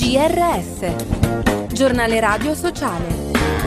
GRS, Giornale Radio Sociale.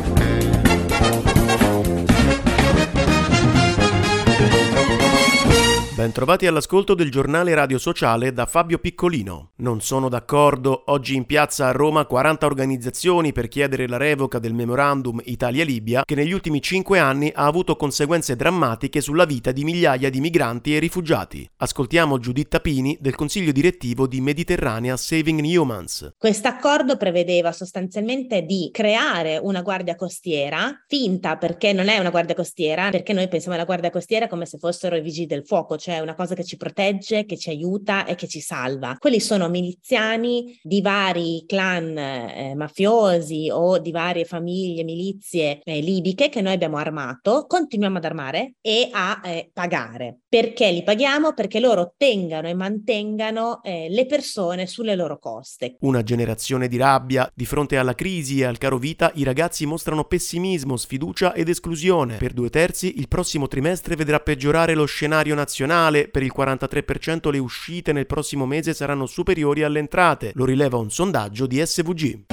Bentrovati all'ascolto del giornale radio sociale da Fabio Piccolino. Non sono d'accordo. Oggi in piazza a Roma 40 organizzazioni per chiedere la revoca del memorandum Italia-Libia che negli ultimi 5 anni ha avuto conseguenze drammatiche sulla vita di migliaia di migranti e rifugiati. Ascoltiamo Giuditta Pini del consiglio direttivo di Mediterranea Saving Humans. Quest'accordo prevedeva sostanzialmente di creare una guardia costiera finta, perché non è una guardia costiera, perché noi pensiamo alla guardia costiera come se fossero i vigili del fuoco, cioè una cosa che ci protegge, che ci aiuta e che ci salva. Quelli sono miliziani di vari clan mafiosi o di varie famiglie, milizie libiche che noi abbiamo armato, continuiamo ad armare e a pagare. Perché li paghiamo? Perché loro tengano e mantengano le persone sulle loro coste. Una generazione di rabbia. Di fronte alla crisi e al caro vita, i ragazzi mostrano pessimismo, sfiducia ed esclusione. Per 2/3 il prossimo trimestre vedrà peggiorare lo scenario nazionale. Per il 43% le uscite nel prossimo mese saranno superiori alle entrate, lo rileva un sondaggio di SVG.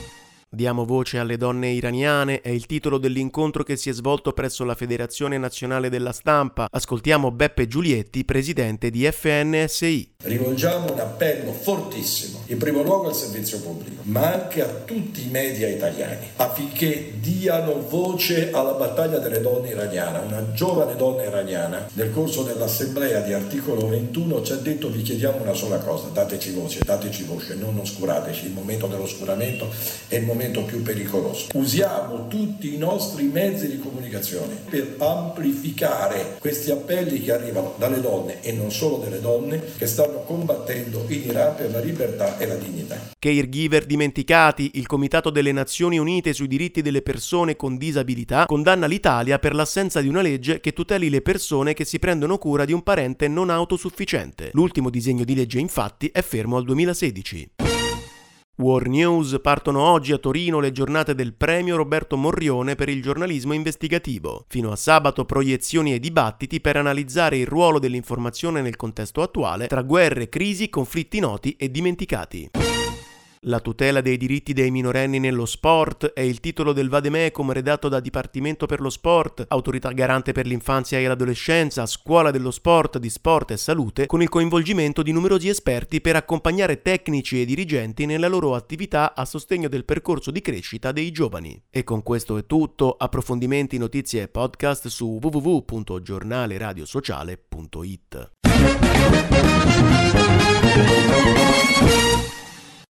Diamo voce alle donne iraniane è il titolo dell'incontro che si è svolto presso la Federazione Nazionale della Stampa. Ascoltiamo Beppe Giulietti, presidente di FNSI. Rivolgiamo un appello fortissimo, in primo luogo al servizio pubblico, ma anche a tutti i media italiani, affinché diano voce alla battaglia delle donne iraniane. Una giovane donna iraniana, nel corso dell'assemblea di articolo 21, ci ha detto: vi chiediamo una sola cosa, dateci voce, non oscurateci, il momento dell'oscuramento è il momento più pericoloso. Usiamo tutti i nostri mezzi di comunicazione per amplificare questi appelli che arrivano dalle donne e non solo delle donne che stanno combattendo in Iran per la libertà e la dignità. Caregiver dimenticati. Il Comitato delle Nazioni Unite sui diritti delle persone con disabilità condanna l'Italia per l'assenza di una legge che tuteli le persone che si prendono cura di un parente non autosufficiente. L'ultimo disegno di legge, infatti, è fermo al 2016. War News. Partono oggi a Torino le giornate del premio Roberto Morrione per il giornalismo investigativo. Fino a sabato proiezioni e dibattiti per analizzare il ruolo dell'informazione nel contesto attuale tra guerre, crisi, conflitti noti e dimenticati. La tutela dei diritti dei minorenni nello sport è il titolo del vademecum redatto da Dipartimento per lo Sport, Autorità Garante per l'Infanzia e l'Adolescenza, Scuola dello Sport, di Sport e Salute, con il coinvolgimento di numerosi esperti per accompagnare tecnici e dirigenti nella loro attività a sostegno del percorso di crescita dei giovani. E con questo è tutto. Approfondimenti, notizie e podcast su www.giornaleradiosociale.it.